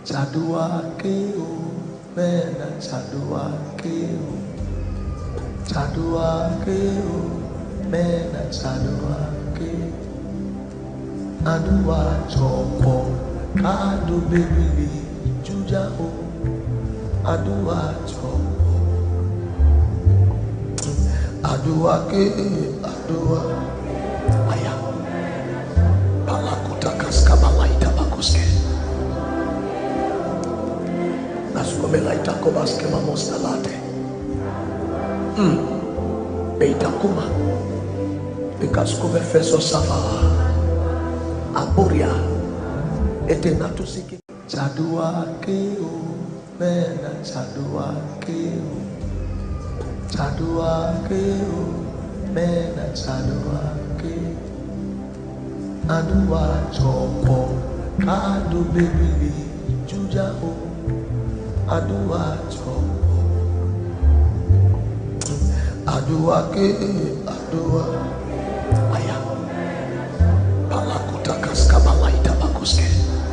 Chadua keo, mena chadua keo, chadua keo, mena chadua keo. Adua chopo, kadu bebili, juja o. Adua chopo, adua ke, adua ayam. Palakutakas kabalaita bakuske. Naskomelaita kobaske mamostalate. Beitakuma. Bikaskove feso safa. Aburia. Etenatusiki. Chadua keo. Mena chadua keo. Chadua keo. Mena chadua keo. Adua chopo. Kadu bebili. Juja o. Adua chopo. Adua ke. Adua ayam. Palakutakas kabalaita bakuske.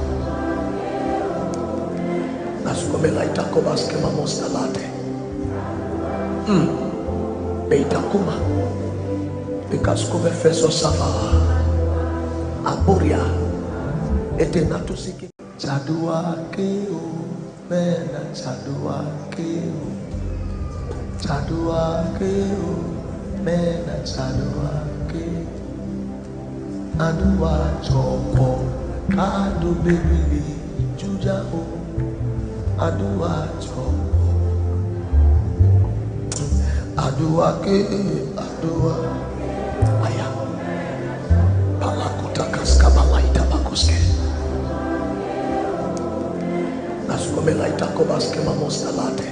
Naskomelaita kobaske mamostalate. Beitakuma. Bikaskove feso safa. Aburia. Etenatusiki. Chadua keo. Mena chadua keo. Chadua keo. Mena chadua keo. Adua chopo. Kadu bebili. Juja o. Adua chopo. Adua ke. Adua ayam. Palakutakas kabalaita bakuske. Naskomelaita kobaske mamostalate.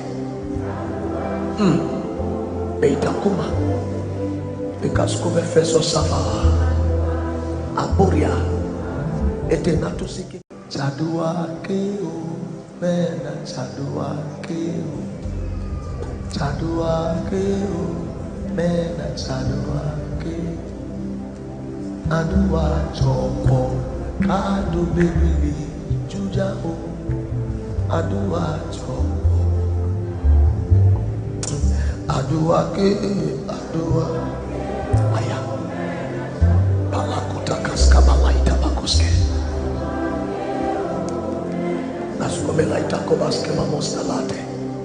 Beitakuma. Bikaskove feso safa. Aburia. Etenatusiki. Chadua keo. Mena chadua keo. Chadua keo. Mena chadua keo. Adua chopo. Kadu bebili. Juja o. Adua chopo. Adua ke. Adua ayam. Palakutakas kabalaita bakuske. Naskomelaita kobaske mamostalate.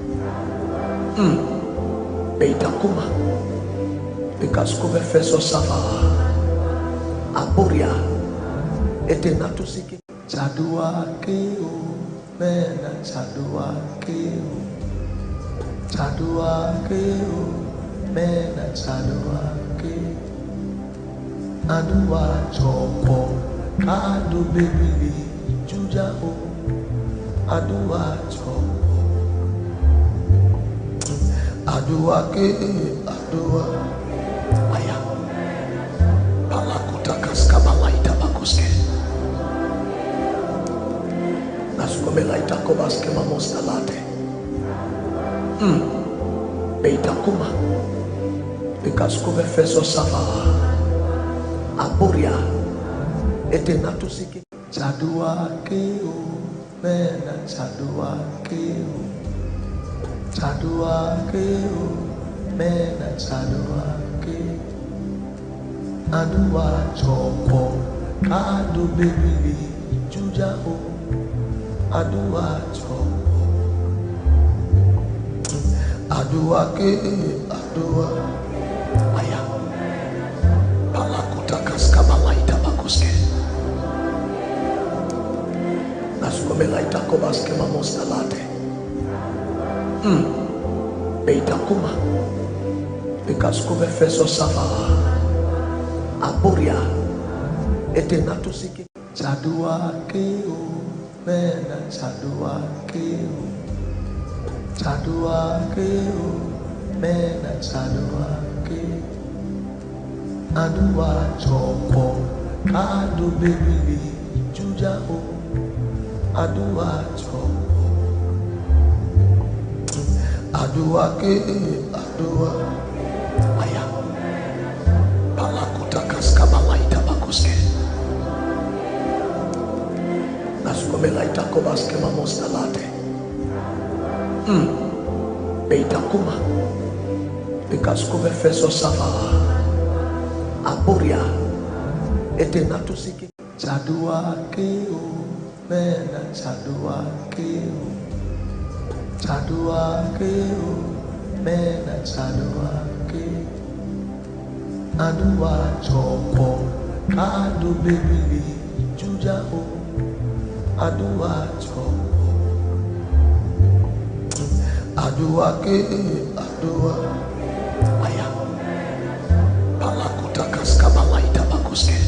Beitakuma. Bikaskove feso safa. Aburia. Etenatusiki. Chadua keo. Mena chadua keo. Chadua keo. Mena chadua keo. Adua chopo. Kadu bebili. Juja o. Adua chopo. Adua ke. Adua ayam. Palakutakas kabalaita bakuske. Naskomelaita kobaske mamostalate. Beitakuma. Bikaskove feso safa. Aburia. Etenatusiki. Chadua keo. Mena chadua keo. Chadua keo. Mena chadua keo. Adua chopo. Kadu bebili. Juja o. Adua chopo. Adua ke. Adua ayam. Palakutakas kabalaita bakuske. Naskomelaita kobaske mamostalate. Beitakuma. Bikaskove feso safa. Aburia. Etenatusiki. Chadua keo. Mena chadua keo. Chadua keo. Mena chadua keo. Adua chopo. Kadu bebili. Juja o. Adua chopo. Adua ke. Adua ayam. Palakutakas kabalaita bakuske. Naskomelaita kobaskema mostalate. Beitakuma. Bikaskove feso sava. Aburia. Etenatusiki. Chadua keo. Mena chadua keo. Chadua keo. Mena chadua keo. Adua chopo. Adu bebili. Juja o. Adua chopo. Adua ke. Adua. Aya. Palakutakas kabalaita bakuske.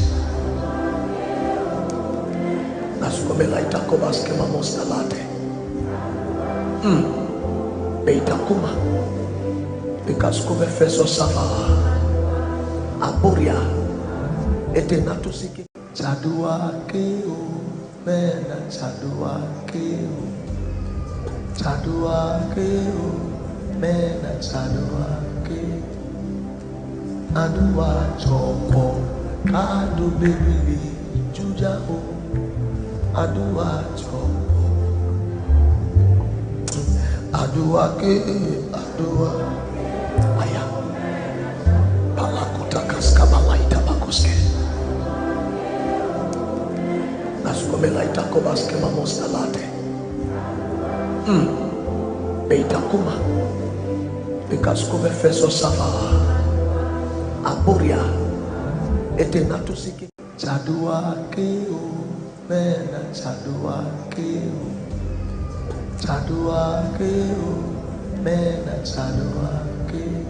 Naskomelaita kobaske mamostalate. Beitakuma. Bikaskove feso sava. Aburia. Etenatusiki. Chadua keo. Mena chadua keo. Chadua keo. Mena chadua keo. Adua chopo. Adu bebili. Juja o. Adua chopo. Adua ke. Adua. Aya. Palakutakas kabalaita bakuske. Naskomelaita kobaske mamostalate. Beitakuma. Bikaskove feso sava. Aburia. Etenatusiki. Chadua keo. Mena chadua keo. Chadua keo. Mena chadua keo.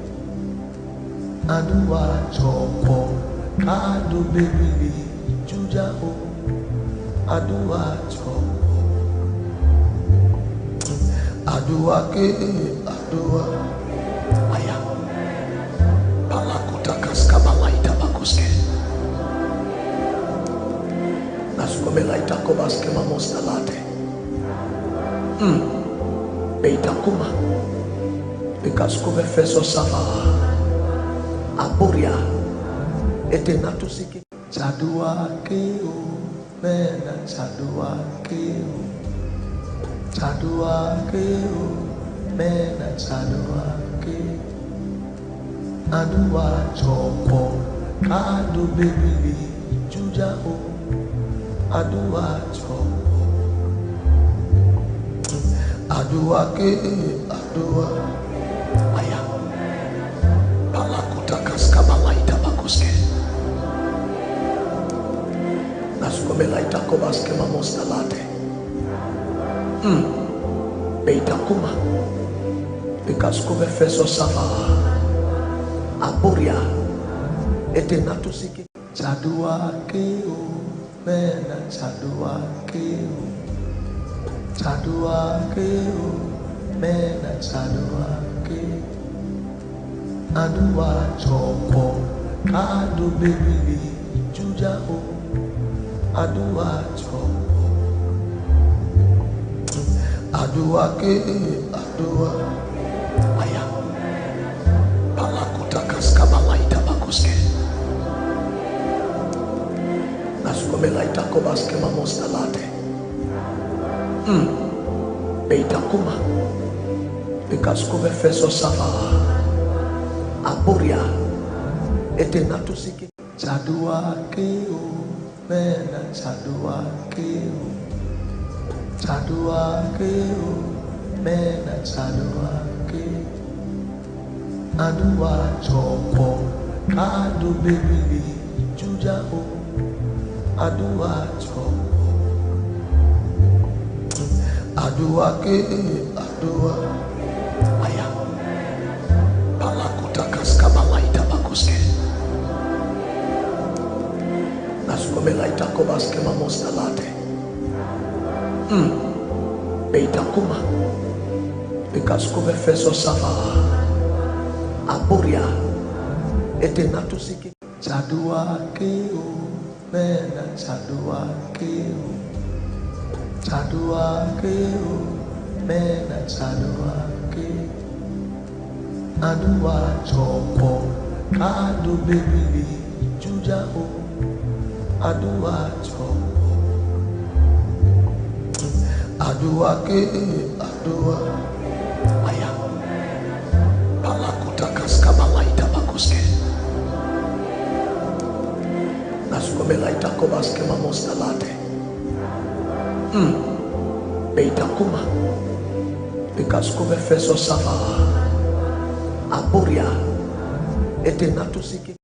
Adua chopo. Adu bebili. Juja o. Adua chopo. Adua ke. Adua. Aya. Palakutakas kabalaita bakuske. Naskomelaita kobaske mamostalate. Beitakuma. Bikaskove feso sava. Aburia. Etenatusiki. Chadua keo. Mena chadua keo. Chadua keo. Mena chadua keo. Adua chopo. Adu bebili. Juja o. Adua chopo. Adua ke. Adua. Aya. Palakutakas kabalaita bakuske. Naskomelaita kobaske mamostalate. Beitakuma. Bikaskove feso sava. Aburia. Etenatusiki. Chadua keo. Mena chadua keo. Chadua keo. Mena chadua keo. Adua chopo. Adu bebili. Juja o. Adua chopo. Adua ke. Adua. Aya. Palakutakas kabalaita bakuske. Naskomelaita kobaske mamostalate. Beitakuma. Bikaskove feso sava. Aburia. Etenatusiki. Chadua keo. Mena chadua keo. Chadua keo. Mena chadua keo. Adua chopo. Adu bebili. Juja o. Adua chopo. Adua ke. Adua. Aya. Palakutakas kabalaita bakuske. Naskomelaita kobaske mamostalate. Beitakuma. Bikaskove feso sava. Aburia. Etenatusiki. Chadua keo. Mena chadua keo. Chadua keo. Mena chadua keo. Adua chopo. Adu bebili. Juja o. Adua chopo. Aduake, adua. Aya. Palakuta kaskabalaita bakuske. Naskobelaita kobaske mamoskalate. Beitakuma. Bikaskove feso safa. Aburia. Etenatusiki.